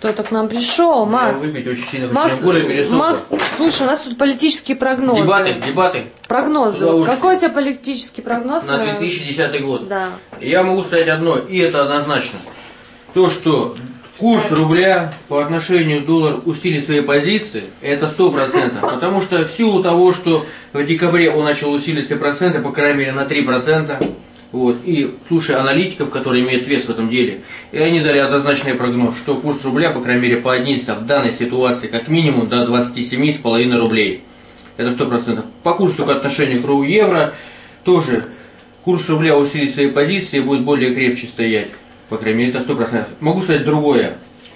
кто-то к нам пришел. Макс, Выпить очень сильно, Макс, слушай, у нас тут политические прогнозы. Дебаты. Прогнозы. Вот какой у тебя политический прогноз? На 2010 год. Да. Я могу сказать одно, и это однозначно. То, что курс рубля по отношению к доллару усилит свои позиции, это 100%. Потому что в силу того, что в декабре он начал усилить свои проценты, по крайней мере, на 3%. Вот, и слушая аналитиков, которые имеют вес в этом деле, и они дали однозначный прогноз, что курс рубля, по крайней мере, поднизится в данной ситуации как минимум до 27,5 рублей. Это 100%. По курсу к отношению к евро тоже курс рубля усилит свои позиции и будет более крепче стоять. По крайней мере, это 100%. Могу сказать другое.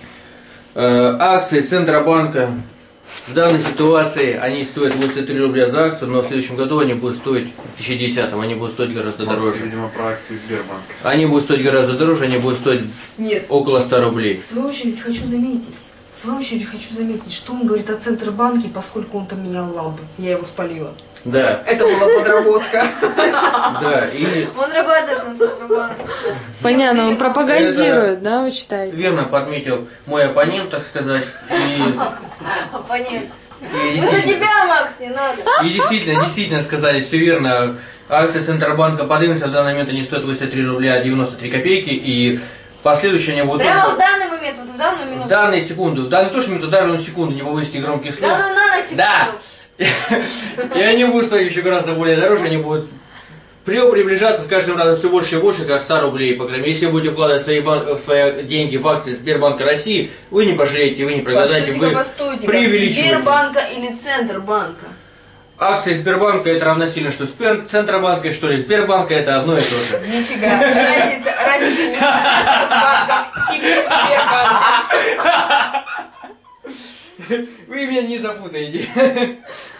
Акции Центробанка в данной ситуации, они стоят 83 рубля за акцию, но в следующем году они будут стоить, в 2010-м, они будут стоить гораздо дороже. Видимо, про акции Сбербанка. Они будут стоить гораздо дороже, они будут стоить около 100 рублей. В свою очередь хочу заметить, что он говорит о Центробанке, поскольку он там менял лампы. Я его спалила. Да. Это была подработка. Да, и... Он работает на Центробанке. Понятно, он пропагандирует, да, вы считаете? Верно подметил мой оппонент, так сказать. Оппонент. Мы за тебя, Макс, не надо. И действительно сказали, все верно. Акции Центробанка поднимутся, в данный момент они стоят 83 рубля 93 копейки, и последующие они будут... Прямо в данный момент, вот в данную минуту. В данную секунду, в данную то, что минуту, даже на секунду, не повысите громких слов. Да, ну наносекунду. Да! И они будут стоить еще гораздо более дороже, они будут приближаться с каждым разом все больше и больше, как 100 рублей, по крайней мере. Если вы будете вкладывать свои деньги в акции Сбербанка России, вы не пожалеете, вы не прогадаете, вы преувеличиваете. Сбербанка или Центробанка? Акции Сбербанка это равносильно, что Центробанка, что ли Сбербанка, это одно и то же. Нифига, разница между Центробанком и Сбербанком. Вы меня не запутаете.